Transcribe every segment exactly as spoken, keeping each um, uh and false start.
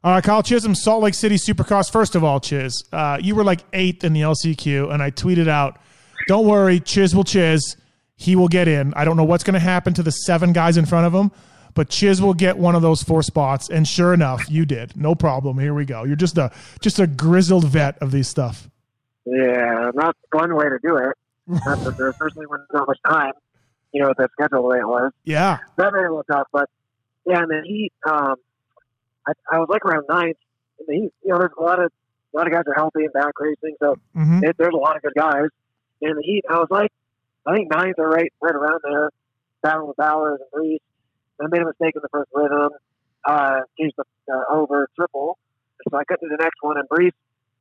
All right, Kyle Chisholm, Salt Lake City Supercross. First of all, Chiz, uh, you were like eighth in the L C Q, and I tweeted out, don't worry, Chiz will Chiz. He will get in. I don't know what's going to happen to the seven guys in front of him, but Chiz will get one of those four spots. And sure enough, you did. No problem. Here we go. You're just a just a grizzled vet of these stuff. Yeah, not a fun way to do it. Not for sure, especially when there's not much time, you know, with the schedule the way it was. Yeah. That made it a little tough, but yeah, and the heat, um, I, I was like around ninth. In the heat, you know, there's a lot of a lot of guys are healthy and back racing, so Mm-hmm. it, there's a lot of good guys. And in the heat, I was like, I think ninth or right, right around there, battling with Bowers and Brees. I made a mistake in the first rhythm, uh, changed the uh, over triple, so I cut to the next one, and Brees,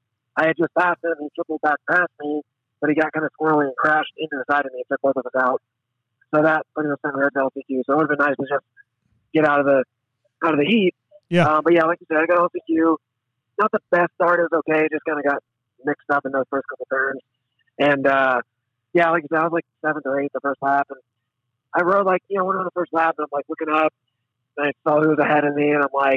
I had just passed him, he tripled back past me, but he got kind of squirrely and crashed into the side of me and took both of us out. So that pretty much sent me right to L C Q. So it would have been nice to just get out of the out of the heat. Yeah. Um, but yeah, like you said, I got L C Q. Not the best start. It was okay. Just kind of got mixed up in those first couple turns. And uh, yeah, like you said, I was like seventh or eighth the first lap. And I rode like, you know, went on the first lap and I'm like looking up and I saw who was ahead of me and I'm like,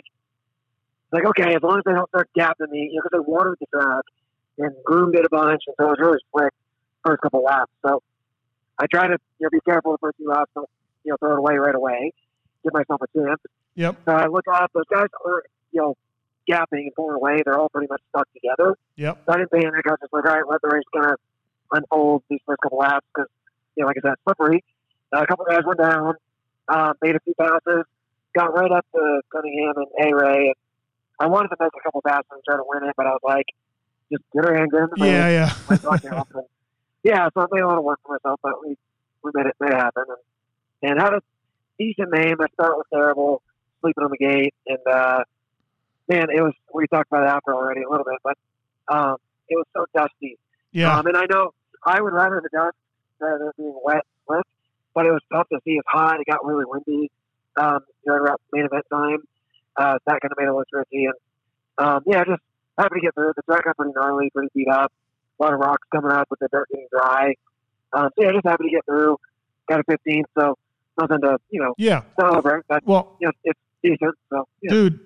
like, okay, as long as they don't start gapping me, you know, because they watered the track and groomed it a bunch. And so it was really slick first couple laps. So I try to, you know, be careful the first few laps, don't, you know, throw it away right away, give myself a chance. Yep. So I look up, those guys are, you know, gapping and pulling away. They're all pretty much stuck together. Yep. So I didn't panic. I was just like, all right, let the race kind of unfold these first couple laps because, you know, like I said, slippery. Uh, a couple guys went down, um, made a few passes, got right up to Cunningham and A-Ray. And I wanted to make a couple passes and try to win it, but I was like, just get her in, get in the race. Yeah, yeah. and, yeah, so I made a lot of work for myself, but we, we made it, made it happen. And, and had a decent name. My start was terrible, sleeping on the gate. And, uh, man, it was, we talked about it after already a little bit, but um, it was so dusty. Yeah. Um, and I know I would rather the dust rather than being wet, slick, but it was tough to see. It was hot. It got really windy um, during around main event time. Uh, that kind of made it look tricky. And, um, yeah, just happy to get through. The track got pretty gnarly, pretty beat up. A lot of rocks coming up with the dirt getting dry. Um, so, yeah, just happy to get through. Got a fifteen, so nothing to, you know, Yeah. celebrate. But, Well, you know, it's decent. So, yeah. dude,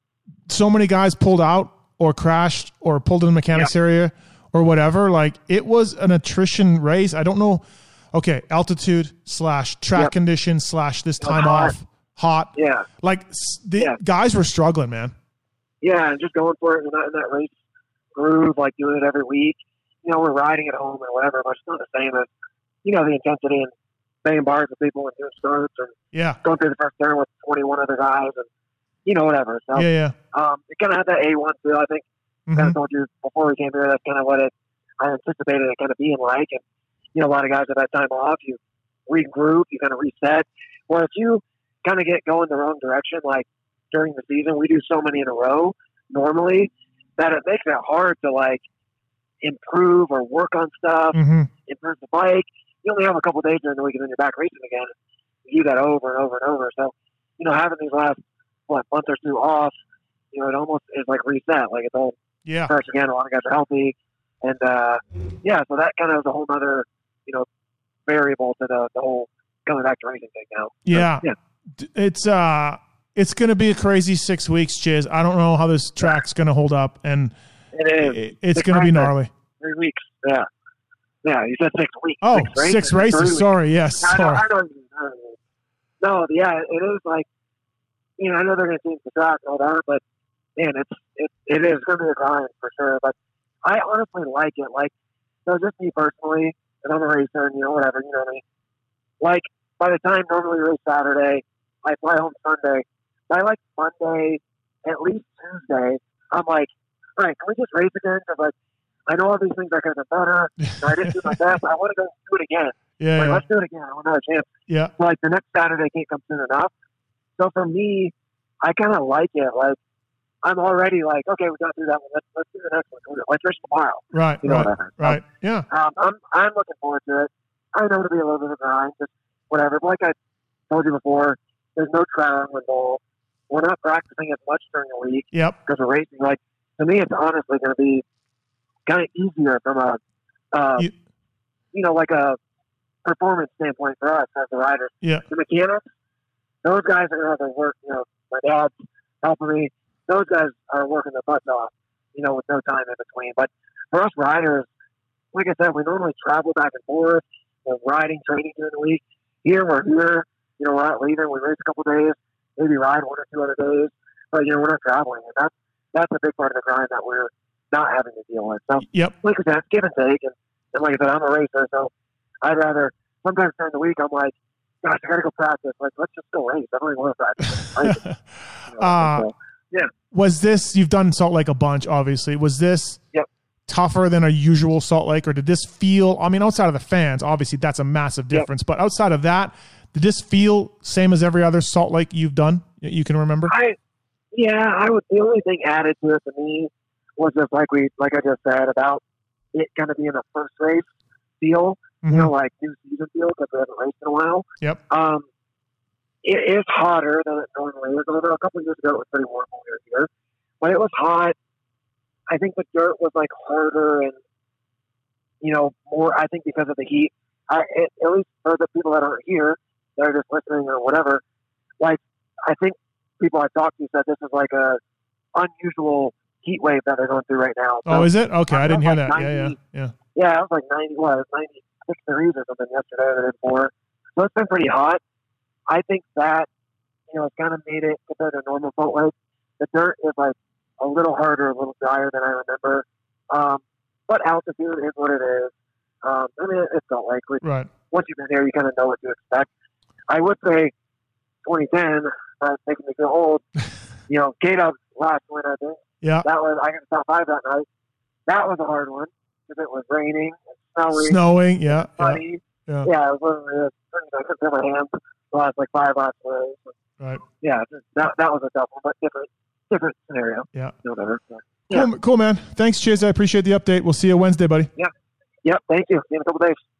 so many guys pulled out or crashed or pulled in the mechanics Yeah. area or whatever. Like, it was an attrition race. I don't know. Okay, altitude slash track Yep. conditions slash this time hot. off, hot. Yeah. Like, s- the Yeah. guys were struggling, man. Yeah, and just going for it in that, in that race groove, like doing it every week. You know, we're riding at home or whatever, but it's not the same as, you know, the intensity and banging bars with people and doing starts and Yeah. going through the first turn with twenty-one other guys and, you know, whatever. So, Yeah, yeah. um, it kind of had that A one feel. I think I kind Mhm. of told you before we came here, that's kind of what it, I anticipated it kind of being like. And, you know, a lot of guys at that time off, you regroup, you kind of reset. Where if you kind of get going the wrong direction, like during the season, we do so many in a row normally that it makes it hard to like improve or work on stuff, Mhm. improve the bike. You only have a couple days during the week and then you're back racing again. You do that over and over and over. So, you know, having these last, what, month or two off, you know, it almost is like reset. Like it's all Yeah. fresh again. A lot of guys are healthy. And, uh, yeah, so that kind of is a whole other, you know, variable to the, the whole coming back to racing thing now. So, Yeah. yeah. D- It's uh it's going to be a crazy six weeks, Chiz. I don't know how this track's going to hold up, and It is. it- it's Six going to be races. gnarly. Three weeks. Yeah. Yeah, you said six weeks. Oh, six races. six Three races. weeks. Sorry. Yes. I know, Sorry. I know, I know. No, yeah, it is like, you know, I know they're going to change the track and all that, but man, it's it, it is going to be a grind for sure. But I honestly like it. Like, so just me personally, and I'm a racer, and you know, whatever, you know what I mean. Like, by the time normally we race Saturday, I fly home Sunday. By like Monday, at least Tuesday, I'm like, all right, can we just race again? Because like, I know all these things are going to be better. And I didn't do my best. I want to go do it again. Yeah. Like, Yeah. let's do it again. I want another chance. Yeah. Like the next Saturday can't come soon enough. So for me, I kind of like it. Like I'm already like, okay, we got through that one. Let's let's do the next one. Let's race tomorrow. Right. You know Right. whatever. So, Right. Yeah. um, I'm I'm looking forward to it. I know it'll be a little bit of a grind, just whatever. But like I told you before, there's no traveling involved. We're not practicing as much during the week Yep. because we're racing. Like to me, it's honestly going to be kind of easier from a, uh, You- you know, like a performance standpoint for us as the riders. Yeah. The mechanics, those guys are going to have to work. You know, my dad's helping me. those guys are working their butts off, you know, with no time in between. But for us riders, like I said, we normally travel back and forth, we're riding, training during the week. Here we're here, you know, we're out leaving, we race a couple days, maybe ride one or two other days, but you know, we're not traveling, and that's that's a big part of the grind that we're not having to deal with. So, yep. like I said, it's give and take, and, and like I said, I'm a racer, so I'd rather sometimes during the week I'm like, gosh, I gotta go practice. Like, let's just go race. I don't even want to practice. you know, uh, so, yeah. Was this? You've done Salt Lake a bunch, obviously. Was this? Yep. Tougher than a usual Salt Lake, or did this feel, I mean, outside of the fans, obviously that's a massive difference, yep. but outside of that, did this feel same as every other Salt Lake you've done, you can remember? I, yeah, I would, the only thing added to it to me was just like we, like I just said, about it kind of being a first race feel, mm-hmm. you know, like new season feel, because we haven't raced in a while. Yep. Um, it is hotter than it normally is, although a couple of years ago it was pretty warm over here, but it was hot. I think the dirt was like harder and, you know, more, I think because of the heat. I, it, at least for the people that aren't here, that are just listening or whatever, like, I think people I talked to said this is like a unusual heat wave that they're going through right now. So, oh, is it? Okay, I didn't hear like that. ninety, yeah, yeah, yeah. Yeah, it was like ninety, what, it was ninety-six degrees or something yesterday or the day before. So it's been pretty hot. I think that, you know, it's kind of made it compared to normal Salt Lake. The dirt is like a little harder, a little drier than I remember. Um, but altitude is what it is. Um, I mean, it's Salt Lake. We, right. Once you've been here, you kind of know what to expect. I would say twenty ten, uh, making me feel old, you know, K-Dub's last win, I think. Yeah. That was, I got top five that night. That was a hard one because it was raining and snowing. Snowing, yeah. Sunny. Yeah. Yeah, it was literally, I couldn't feel my hands the last like five last days. Right. Yeah, that that was a tough one, but different different scenario. Yeah. Whatever. So, yeah. Cool, cool, man. Thanks, Chiz. I appreciate the update. We'll see you Wednesday, buddy. Yeah. Yep. Thank you. See you in a couple days.